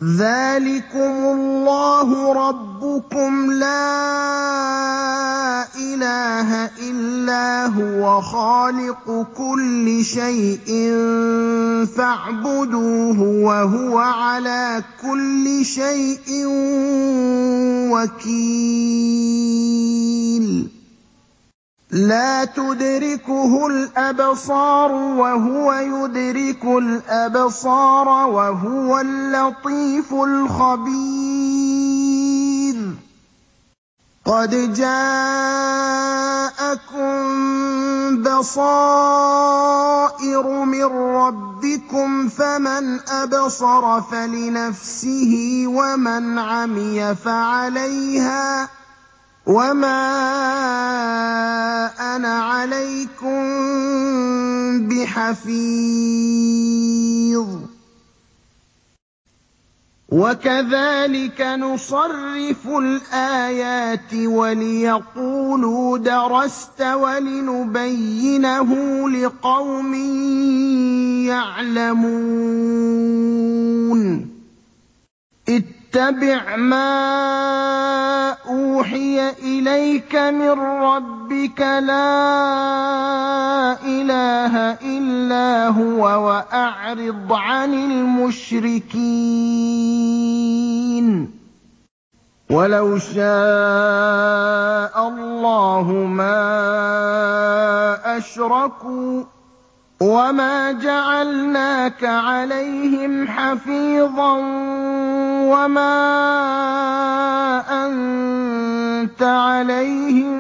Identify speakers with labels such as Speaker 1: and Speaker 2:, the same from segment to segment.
Speaker 1: ذَٰلِكُمُ اللَّهُ رَبُّكُمْ لَا إِلَٰهَ إِلَّا هُوَ خَالِقُ كُلِّ شَيْءٍ فَاعْبُدُوهُ ۚ وَهُوَ عَلَىٰ كُلِّ شَيْءٍ وَكِيلٌ لَا تُدْرِكُهُ الْأَبْصَارُ وَهُوَ يُدْرِكُ الْأَبْصَارَ وَهُوَ اللَّطِيفُ الْخَبِيرُ قَدْ جَاءَكُم بَصَائِرُ مِن رَّبِّكُمْ ۖ فَمَنْ أَبْصَرَ فَلِنَفْسِهِ وَمَنْ عَمِيَ فَعَلَيْهَا ۚ وَمَا أَنَا عَلَيْكُم بِحَفِيظٍ وَكَذَٰلِكَ نُصَرِّفُ الْآيَاتِ وَلِيَقُولُوا دَرَسْتَ وَلِنُبَيِّنَهُ لِقَوْمٍ يَعْلَمُونَ اتَّبِعْ مَا أُوحِيَ إِلَيْكَ مِن رَّبِّكَ ۖ لَا إِلَٰهَ إِلَّا هُوَ ۖ وَأَعْرِضْ عَنِ الْمُشْرِكِينَ وَلَوْ شَاءَ اللَّهُ مَا أَشْرَكُوا ۗ وَمَا جَعَلْنَاكَ عَلَيْهِمْ حَفِيظًا وَمَا أَنتَ عَلَيْهِم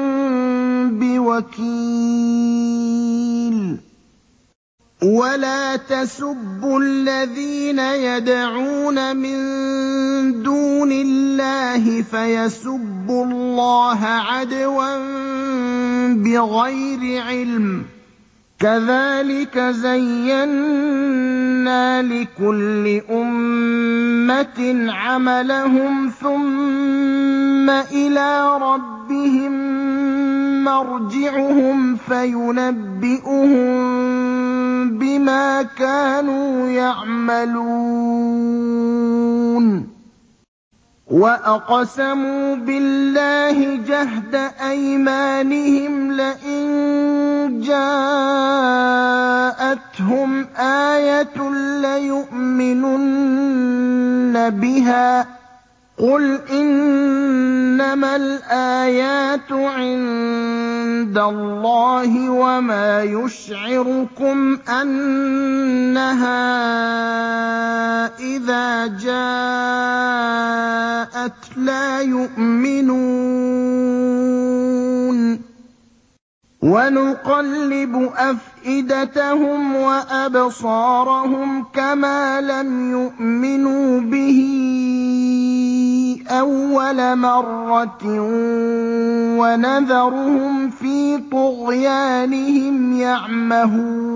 Speaker 1: بِوَكِيلٍ وَلَا تَسُبُّوا الَّذِينَ يَدْعُونَ مِن دُونِ اللَّهِ فَيَسُبُّوا اللَّهَ عَدْوًا بِغَيْرِ عِلْمٍ ۗ كَذَٰلِكَ زَيَّنَّا لِكُلِّ أُمَّةٍ عَمَلَهُمْ ثُمَّ إِلَىٰ رَبِّهِم مَّرْجِعُهُمْ فَيُنَبِّئُهُم بِمَا كَانُوا يَعْمَلُونَ وَأَقْسَمُوا بِاللَّهِ جَهْدَ أَيْمَانِهِمْ لَئِن جَاءَتْهُمْ آيَةٌ لَّيُؤْمِنُنَّ بِهَا ۚ قُلْ إِنَّمَا الْآيَاتُ عِندَ اللَّهِ وَمَا يُشْعِرُكُمْ أَنَّهَا إِذَا جَاءَتْ لَا يُؤْمِنُونَ وَنُقَلِّبُ أَفْئِدَتَهُمْ وَأَبْصَارَهُمْ كَمَا لَمْ يُؤْمِنُوا بِهِ أَوَّلَ مَرَّةٍ وَنَذَرُهُمْ فِي طُغْيَانِهِمْ يَعْمَهُونَ